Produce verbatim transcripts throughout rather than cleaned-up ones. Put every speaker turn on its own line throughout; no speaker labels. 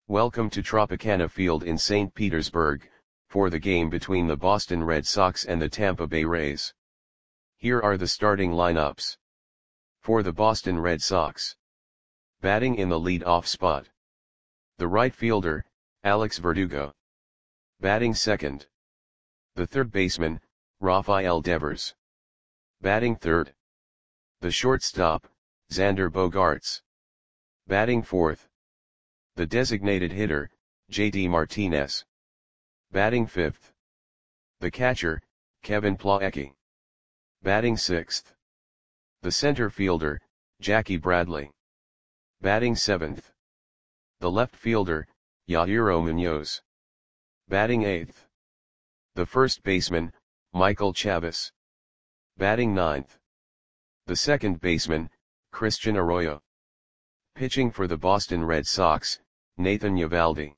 Welcome to Tropicana Field in Saint Petersburg, for the game between the Boston Red Sox and the Tampa Bay Rays. Here are the starting lineups. For the Boston Red Sox. Batting in the lead-off spot. The right fielder, Alex Verdugo. Batting second. The third baseman, Rafael Devers. Batting third. The shortstop, Xander Bogaerts. Batting fourth. The designated hitter, J D Martinez. Batting fifth. The catcher, Kevin Plawecki. Batting sixth. The center fielder, Jackie Bradley. Batting seventh. The left fielder, Yairo Munoz. Batting eighth. The first baseman, Michael Chavis. Batting ninth. The second baseman, Christian Arroyo. Pitching for the Boston Red Sox, Nathan Eovaldi.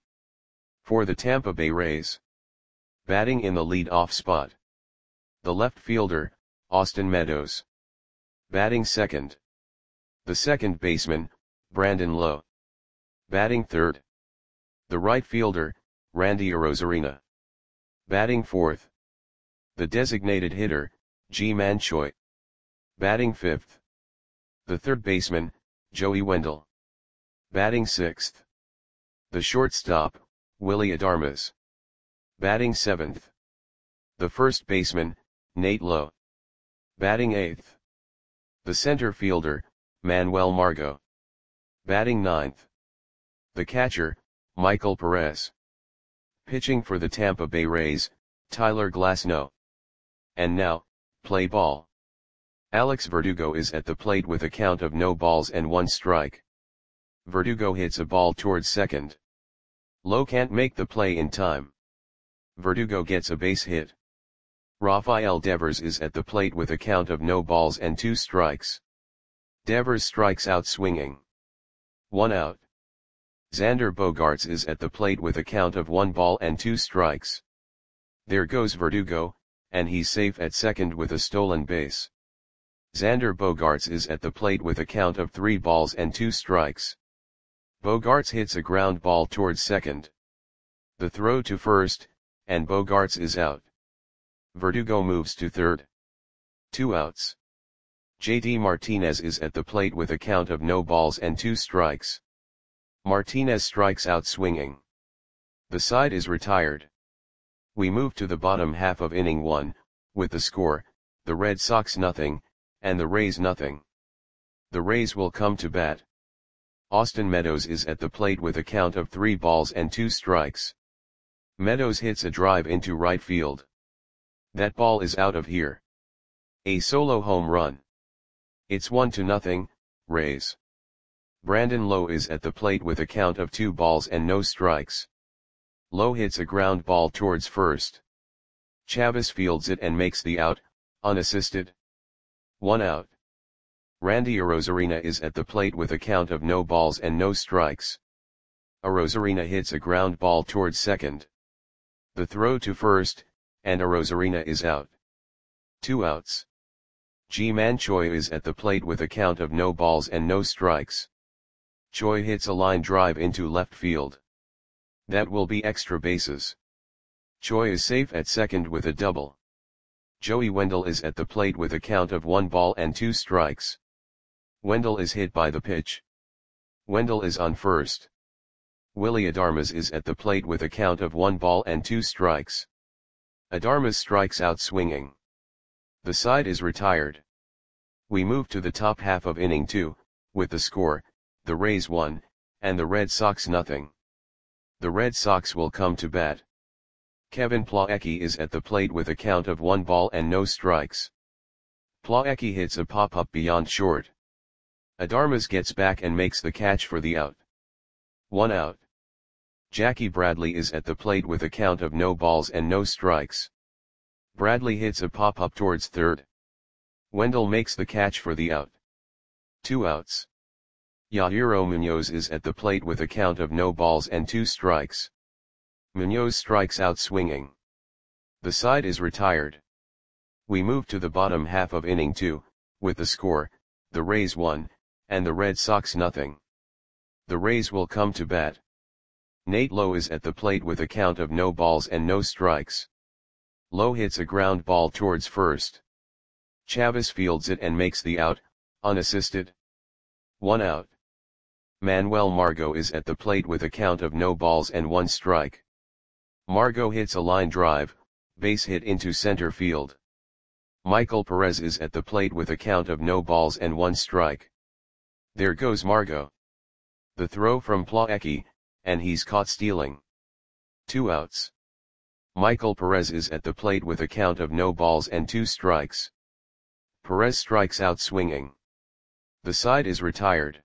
For the Tampa Bay Rays. Batting in the lead-off spot. The left fielder, Austin Meadows. Batting second. The second baseman, Brandon Lowe. Batting third. The right fielder, Randy Arozarena. Batting fourth. The designated hitter, Ji-Man Choi. Batting fifth. The third baseman, Joey Wendle. Batting sixth. The shortstop, Willy Adames. Batting seventh. The first baseman, Nate Lowe. Batting eighth. The center fielder, Manuel Margot. Batting ninth. The catcher, Michael Perez. Pitching for the Tampa Bay Rays, Tyler Glasnow. And now, play ball. Alex Verdugo is at the plate with a count of no balls and one strike. Verdugo hits a ball towards second. Lowe can't make the play in time. Verdugo gets a base hit. Rafael Devers is at the plate with a count of no balls and two strikes. Devers strikes out swinging. One out. Xander Bogaerts is at the plate with a count of one ball and two strikes. There goes Verdugo, and he's safe at second with a stolen base. Xander Bogaerts is at the plate with a count of three balls and two strikes. Bogaerts hits a ground ball towards second. The throw to first, and Bogaerts is out. Verdugo moves to third. Two outs. J D Martinez is at the plate with a count of no balls and two strikes. Martinez strikes out swinging. The side is retired. We move to the bottom half of inning one, with the score, the Red Sox nothing, and the Rays nothing. The Rays will come to bat. Austin Meadows is at the plate with a count of three balls and two strikes. Meadows hits a drive into right field. That ball is out of here. A solo home run. It's one to nothing, Rays. Brandon Lowe is at the plate with a count of two balls and no strikes. Lowe hits a ground ball towards first. Chavis fields it and makes the out, unassisted. One out. Randy Arozarena is at the plate with a count of no balls and no strikes. Arozarena hits a ground ball towards second. The throw to first, and Arozarena is out. Two outs. Ji-Man Choi is at the plate with a count of no balls and no strikes. Choi hits a line drive into left field. That will be extra bases. Choi is safe at second with a double. Joey Wendle is at the plate with a count of one ball and two strikes. Wendle is hit by the pitch. Wendle is on first. Willy Adames is at the plate with a count of one ball and two strikes. Adames strikes out swinging. The side is retired. We move to the top half of inning two, with the score, the Rays one, and the Red Sox nothing. The Red Sox will come to bat. Kevin Plawecki is at the plate with a count of one ball and no strikes. Plawecki hits a pop-up beyond short. Adames gets back and makes the catch for the out. One out. Jackie Bradley is at the plate with a count of no balls and no strikes. Bradley hits a pop-up towards third. Wendle makes the catch for the out. Two outs. Yairo Munoz is at the plate with a count of no balls and two strikes. Munoz strikes out swinging. The side is retired. We move to the bottom half of inning two, with the score, the Rays one, and the Red Sox nothing. The Rays will come to bat. Nate Lowe is at the plate with a count of no balls and no strikes. Lowe hits a ground ball towards first. Chavis fields it and makes the out, unassisted. One out. Manuel Margot is at the plate with a count of no balls and one strike. Margot hits a line drive, base hit into center field. Michael Perez is at the plate with a count of no balls and one strike. There goes Margot. The throw from Plawecki, and he's caught stealing. Two outs. Michael Perez is at the plate with a count of no balls and two strikes. Perez strikes out swinging. The side is retired.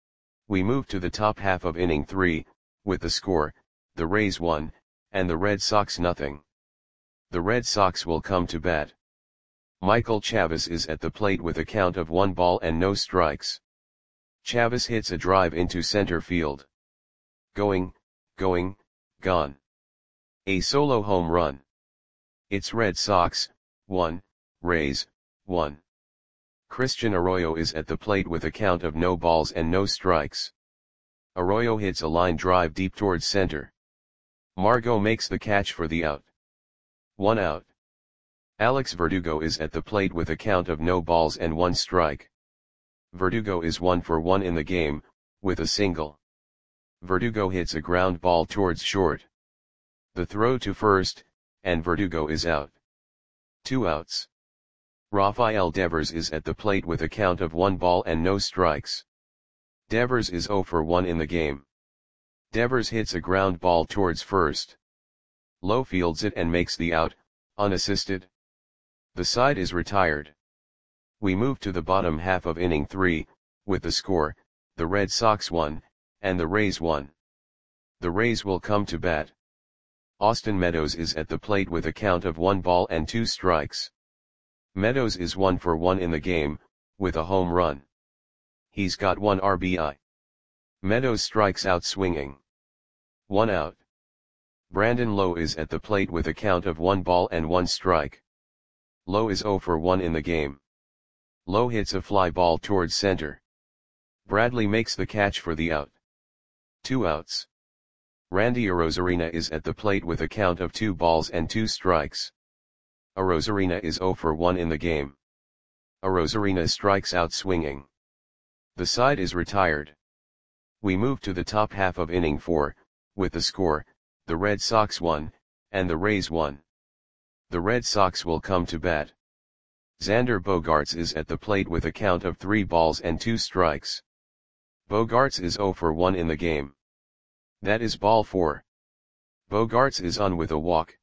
We move to the top half of inning three, with the score, the Rays one, and the Red Sox nothing. The Red Sox will come to bat. Michael Chavis is at the plate with a count of one ball and no strikes. Chavis hits a drive into center field. Going, going, gone. A solo home run. It's Red Sox, one, Rays, one. Christian Arroyo is at the plate with a count of no balls and no strikes. Arroyo hits a line drive deep towards center. Margot makes the catch for the out. One out. Alex Verdugo is at the plate with a count of no balls and one strike. Verdugo is one for one in the game, with a single. Verdugo hits a ground ball towards short. The throw to first, and Verdugo is out. Two outs. Rafael Devers is at the plate with a count of one ball and no strikes. Devers is zero for one in the game. Devers hits a ground ball towards first. Lowe fields it and makes the out, unassisted. The side is retired. We move to the bottom half of inning three, with the score, the Red Sox one, and the Rays one. The Rays will come to bat. Austin Meadows is at the plate with a count of one ball and two strikes. Meadows is one for one in the game, with a home run. He's got one R B I. Meadows strikes out swinging. One out. Brandon Lowe is at the plate with a count of one ball and one strike. Lowe is zero for one in the game. Lowe hits a fly ball towards center. Bradley makes the catch for the out. Two outs. Randy Arozarena is at the plate with a count of two balls and two strikes. Arozarena is zero for one in the game. Arozarena strikes out swinging. The side is retired. We move to the top half of inning four, with the score, the Red Sox one, and the Rays one. The Red Sox will come to bat. Xander Bogaerts is at the plate with a count of three balls and two strikes. Bogaerts is zero for one in the game. That is ball four. Bogaerts is on with a walk.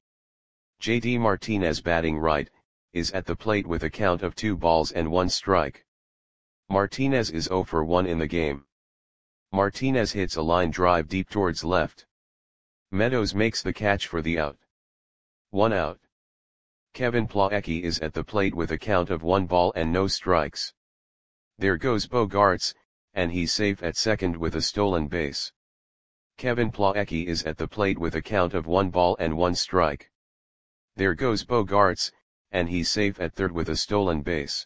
J D Martinez, batting right, is at the plate with a count of two balls and one strike. Martinez is zero for one in the game. Martinez hits a line drive deep towards left. Meadows makes the catch for the out. One out. Kevin Plawecki is at the plate with a count of one ball and no strikes. There goes Bogaerts, and he's safe at second with a stolen base. Kevin Plawecki is at the plate with a count of one ball and one strike. There goes Bogaerts, and he's safe at third with a stolen base.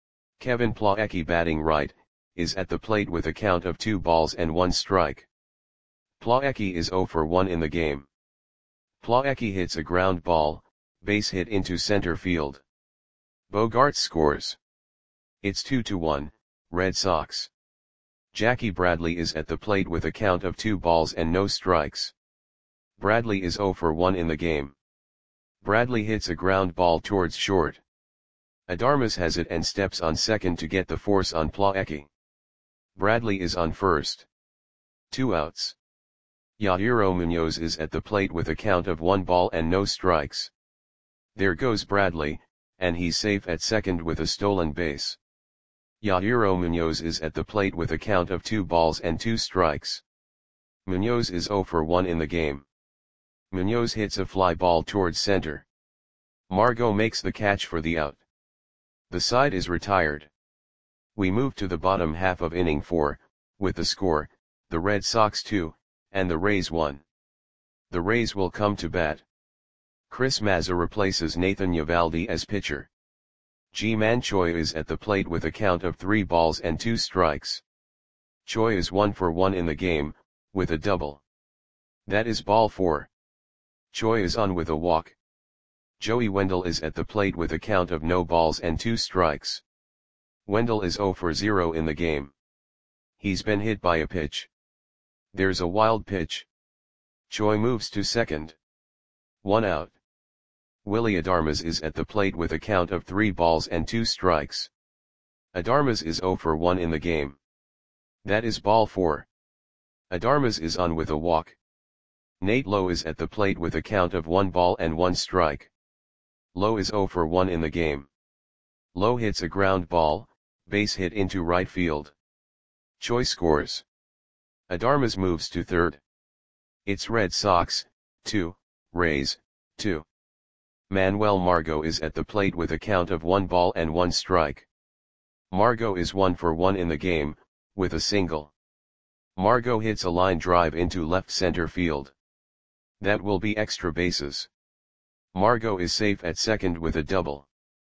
Kevin Plawecki, batting right, is at the plate with a count of two balls and one strike. Plawecki is zero for one in the game. Plawecki hits a ground ball, base hit into center field. Bogaerts scores. It's two to one, Red Sox. Jackie Bradley is at the plate with a count of two balls and no strikes. Bradley is zero for one in the game. Bradley hits a ground ball towards short. Adarmas has it and steps on second to get the force on Plawecki. Bradley is on first. Two outs. Yairo Munoz is at the plate with a count of one ball and no strikes. There goes Bradley, and he's safe at second with a stolen base. Yairo Munoz is at the plate with a count of two balls and two strikes. Munoz is zero for one in the game. Munoz hits a fly ball towards center. Margot makes the catch for the out. The side is retired. We move to the bottom half of inning four, with the score, the Red Sox two, and the Rays one. The Rays will come to bat. Chris Mazza replaces Nathan Eovaldi as pitcher. Ji-Man Choi is at the plate with a count of three balls and two strikes. Choi is one for one in the game, with a double. That is ball four. Choi is on with a walk. Joey Wendell is at the plate with a count of no balls and two strikes. Wendell is zero for zero in the game. He's been hit by a pitch. There's a wild pitch. Choi moves to second. One out. Willy Adames is at the plate with a count of three balls and two strikes. Adames is zero for one in the game. That is ball four. Adames is on with a walk. Nate Lowe is at the plate with a count of one ball and one strike. Lowe is zero for one in the game. Lowe hits a ground ball, base hit into right field. Choi scores. Adames moves to third. It's Red Sox, two, Rays, two. Manuel Margot is at the plate with a count of one ball and one strike. Margot is one for one in the game, with a single. Margot hits a line drive into left center field. That will be extra bases. Margot is safe at second with a double.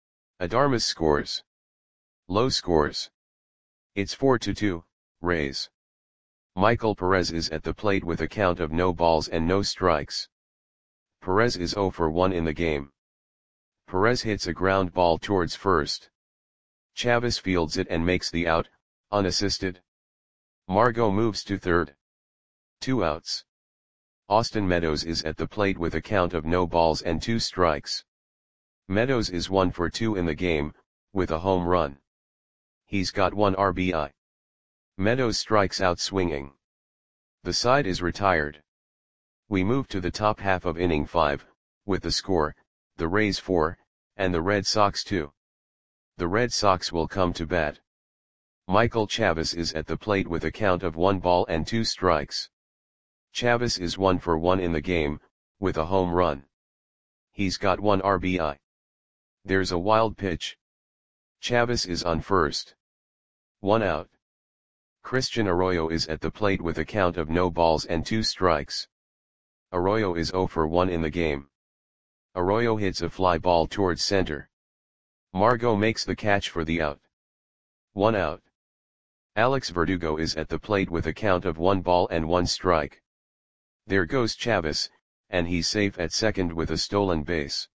Adames scores. Lowe scores. It's four to two, Rays. Michael Perez is at the plate with a count of no balls and no strikes. Perez is zero for one in the game. Perez hits a ground ball towards first. Chavez fields it and makes the out, unassisted. Margot moves to third. Two outs. Austin Meadows is at the plate with a count of no balls and two strikes. Meadows is one for two in the game, with a home run. He's got one R B I. Meadows strikes out swinging. The side is retired. We move to the top half of inning five, with the score, the Rays four, and the Red Sox two. The Red Sox will come to bat. Michael Chavez is at the plate with a count of one ball and two strikes. Chavez is one for one in the game, with a home run. He's got one R B I. There's a wild pitch. Chavez is on first. One out. Christian Arroyo is at the plate with a count of no balls and two strikes. Arroyo is zero for one in the game. Arroyo hits a fly ball towards center. Margot makes the catch for the out. One out. Alex Verdugo is at the plate with a count of one ball and one strike. There goes Chavez, and he's safe at second with a stolen base.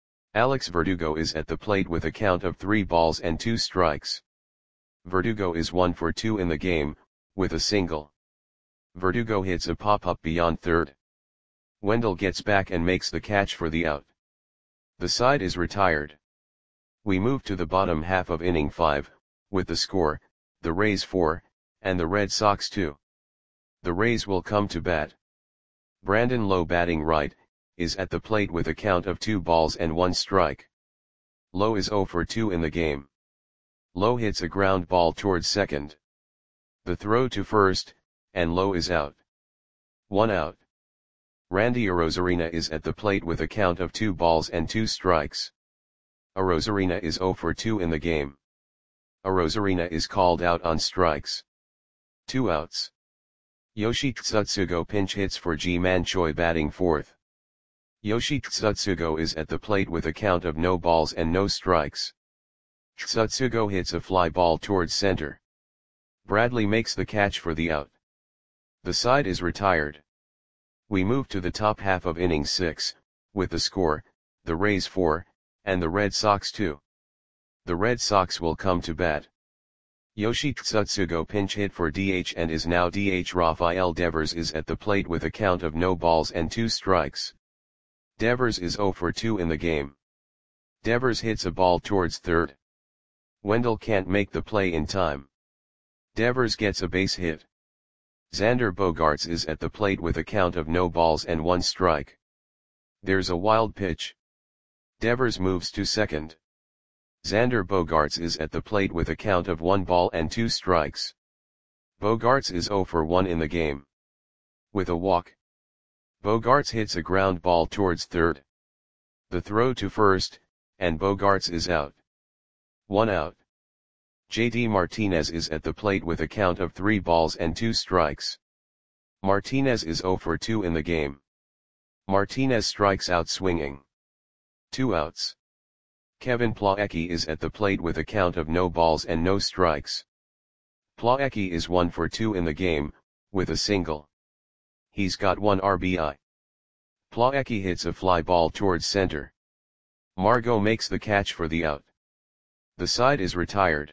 Alex Verdugo is at the plate with a count of three balls and two strikes. Verdugo is one for two in the game, with a single. Verdugo hits a pop-up beyond third. Wendell gets back and makes the catch for the out. The side is retired. We move to the bottom half of inning five, with the score, the Rays four, and the Red Sox two. The Rays will come to bat. Brandon Lowe batting right, is at the plate with a count of two balls and one strike. Lowe is zero for two in the game. Lowe hits a ground ball towards second. The throw to first, and Lowe is out. One out. Randy Arozarena is at the plate with a count of two balls and two strikes. Arozarena is zero for two in the game. Arozarena is called out on strikes. Two outs. Yoshi Tsutsugo pinch hits for Ji-Man Choi batting fourth. Yoshi Tsutsugo is at the plate with a count of no balls and no strikes. Tsutsugo hits a fly ball towards center. Bradley makes the catch for the out. The side is retired. We move to the top half of inning six, with the score, the Rays four, and the Red Sox two. The Red Sox will come to bat. Yoshi Tsutsugo pinch hit for D H and is now D H. Rafael Devers is at the plate with a count of no balls and two strikes. Devers is zero for two in the game. Devers hits a ball towards third. Wendell can't make the play in time. Devers gets a base hit. Xander Bogaerts is at the plate with a count of no balls and one strike. There's a wild pitch. Devers moves to second. Xander Bogaerts is at the plate with a count of one ball and two strikes. Bogaerts is zero for one in the game. With a walk. Bogaerts hits a ground ball towards third. The throw to first, and Bogaerts is out. One out. J D Martinez is at the plate with a count of three balls and two strikes. Martinez is zero for two in the game. Martinez strikes out swinging. Two outs. Kevin Plawecki is at the plate with a count of no balls and no strikes. Plawecki is one for two in the game, with a single. He's got one R B I. Plawecki hits a fly ball towards center. Margot makes the catch for the out. The side is retired.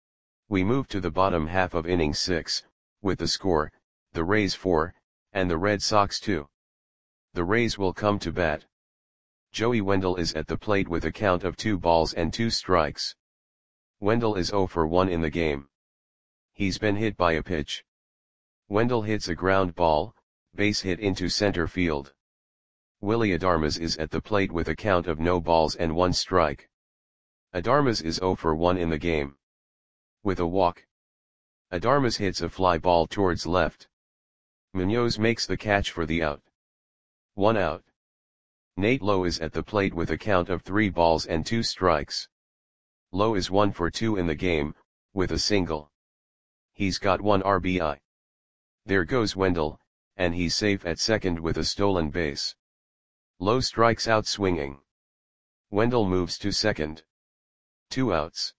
We move to the bottom half of inning six, with the score, the Rays four, and the Red Sox two. The Rays will come to bat. Joey Wendle is at the plate with a count of two balls and two strikes. Wendle is oh for one in the game. He's been hit by a pitch. Wendle hits a ground ball, base hit into center field. Willy Adames is at the plate with a count of no balls and one strike. Adames is oh for one in the game. With a walk. Adames hits a fly ball towards left. Munoz makes the catch for the out. One out. Nate Lowe is at the plate with a count of three balls and two strikes. Lowe is one for two in the game, with a single. He's got one R B I. There goes Wendle, and he's safe at second with a stolen base. Lowe strikes out swinging. Wendle moves to second. Two outs.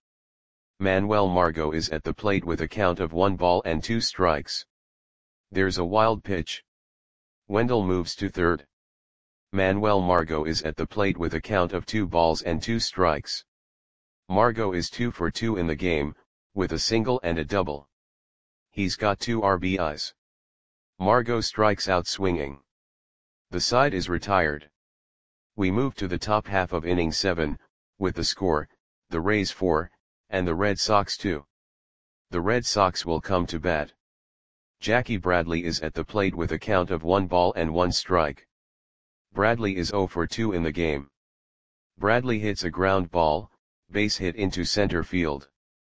Manuel Margot is at the plate with a count of one ball and two strikes. There's a wild pitch. Wendle moves to third. Manuel Margot is at the plate with a count of two balls and two strikes. Margot is two for two in the game, with a single and a double. He's got two R B Is. Margot strikes out swinging. The side is retired. We move to the top half of inning seven, with the score, the Rays four, and the Red Sox two. The Red Sox will come to bat. Jackie Bradley is at the plate with a count of one ball and one strike. Bradley is oh for two in the game. Bradley hits a ground ball, base hit into center field.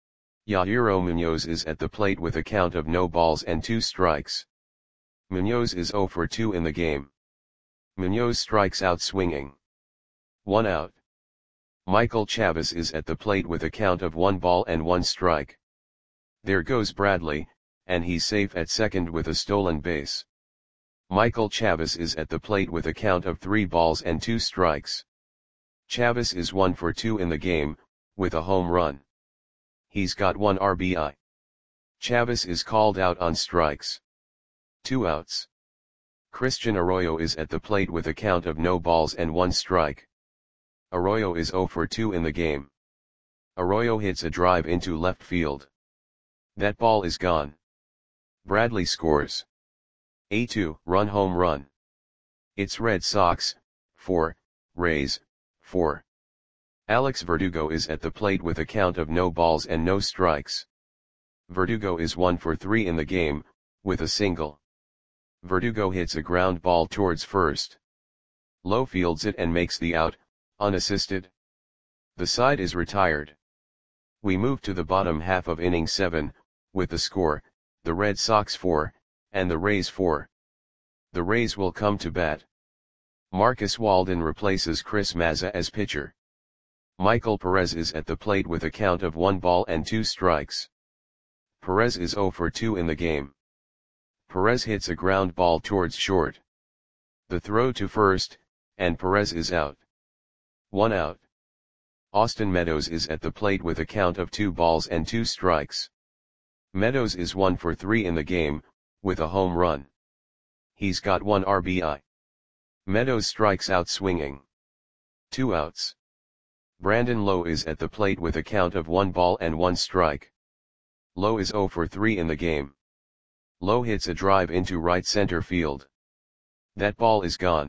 Yairo Munoz is at the plate with a count of no balls and two strikes. Munoz is oh for two in the game. Munoz strikes out swinging. One out. Michael Chavis is at the plate with a count of one ball and one strike. There goes Bradley, and he's safe at second with a stolen base. Michael Chavis is at the plate with a count of three balls and two strikes. Chavis is one for two in the game, with a home run. He's got one R B I. Chavis is called out on strikes. Two outs. Christian Arroyo is at the plate with a count of no balls and one strike. Arroyo is oh for two in the game. Arroyo hits a drive into left field. That ball is gone. Bradley scores a two-run home run. It's Red Sox, four, Rays, four. Alex Verdugo is at the plate with a count of no balls and no strikes. Verdugo is one for three in the game, with a single. Verdugo hits a ground ball towards first. Lowe fields it and makes the out, unassisted. The side is retired. We move to the bottom half of inning seven, with the score, the Red Sox four, and the Rays four. The Rays will come to bat. Marcus Walden replaces Chris Mazza as pitcher. Michael Perez is at the plate with a count of one ball and two strikes. Perez is oh for two in the game. Perez hits a ground ball towards short. The throw to first, and Perez is out. One out. Austin Meadows is at the plate with a count of two balls and two strikes. Meadows is one for three in the game, with a home run. He's got one R B I. Meadows strikes out swinging. Two outs. Brandon Lowe is at the plate with a count of one ball and one strike. Lowe is oh for three in the game. Lowe hits a drive into right center field. That ball is gone.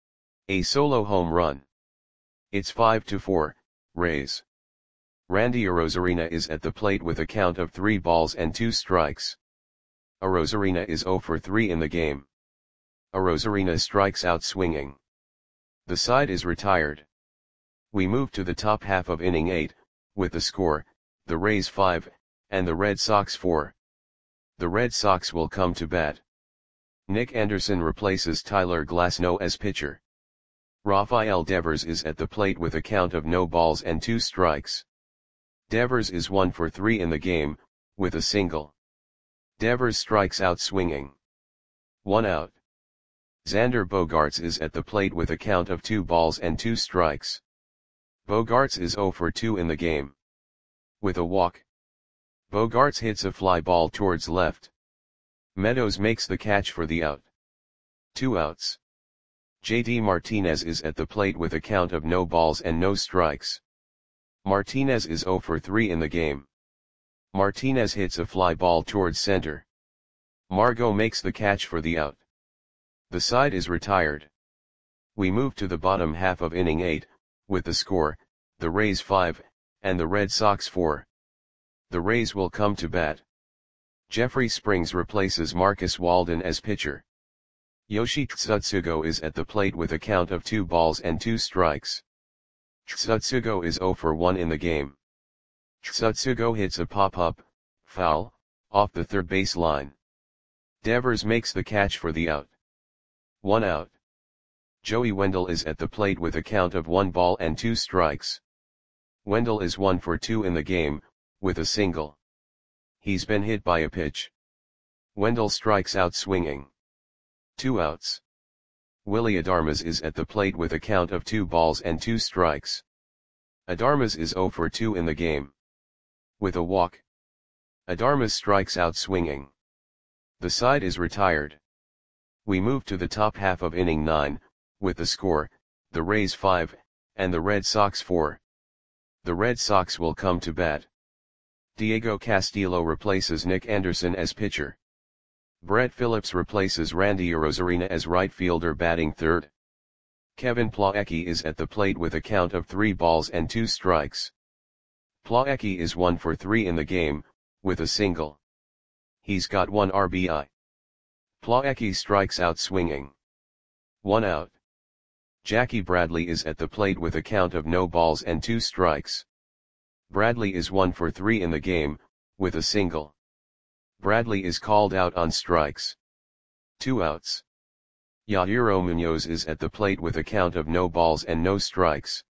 A solo home run. It's five to four, Rays. Randy Arozarena is at the plate with a count of three balls and two strikes. Arozarena is oh for three in the game. Arozarena strikes out swinging. The side is retired. We move to the top half of inning eight, with the score, the Rays five, and the Red Sox four. The Red Sox will come to bat. Nick Anderson replaces Tyler Glasnow as pitcher. Rafael Devers is at the plate with a count of no balls and two strikes. Devers is one for three in the game, with a single. Devers strikes out swinging. One out. Xander Bogaerts is at the plate with a count of two balls and two strikes. Bogaerts is oh for two in the game. With a walk. Bogaerts hits a fly ball towards left. Meadows makes the catch for the out. Two outs. J D Martinez is at the plate with a count of no balls and no strikes. Martinez is zero for three in the game. Martinez hits a fly ball towards center. Margot makes the catch for the out. The side is retired. We move to the bottom half of inning eight, with the score, the Rays five, and the Red Sox four. The Rays will come to bat. Jeffrey Springs replaces Marcus Walden as pitcher. Yoshi Tsutsugo is at the plate with a count of two balls and two strikes. Tsutsugo is zero for one in the game. Tsutsugo hits a pop-up, foul, off the third base line. Devers makes the catch for the out. One out. Joey Wendell is at the plate with a count of one ball and two strikes. Wendell is one for two in the game, with a single. He's been hit by a pitch. Wendell strikes out swinging. Two outs. Willy Adames is at the plate with a count of two balls and two strikes. Adames is zero for two in the game. With a walk. Adames strikes out swinging. The side is retired. We move to the top half of inning nine, with the score, the Rays five, and the Red Sox four. The Red Sox will come to bat. Diego Castillo replaces Nick Anderson as pitcher. Brett Phillips replaces Randy Arozarena as right fielder batting third. Kevin Plawecki is at the plate with a count of three balls and two strikes. Plawecki is one for three in the game, with a single. He's got one R B I. Plawecki strikes out swinging. One out. Jackie Bradley is at the plate with a count of no balls and two strikes. Bradley is one for three in the game, with a single. Bradley is called out on strikes. Two outs. Yairo Munoz is at the plate with a count of no balls and no strikes.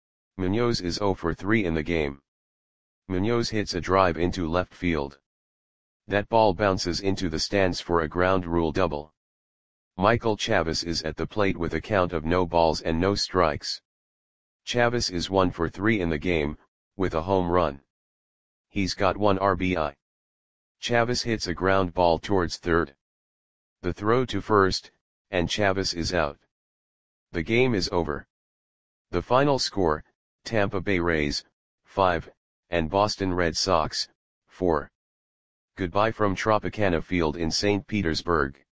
Munoz is zero for three in the game. Munoz hits a drive into left field. That ball bounces into the stands for a ground rule double. Michael Chavis is at the plate with a count of no balls and no strikes. Chavis is one for three in the game, with a home run. He's got one R B I. Chavis hits a ground ball towards third. The throw to first, and Chavis is out. The game is over. The final score, Tampa Bay Rays, five, and Boston Red Sox, four. Goodbye from Tropicana Field in Saint Petersburg.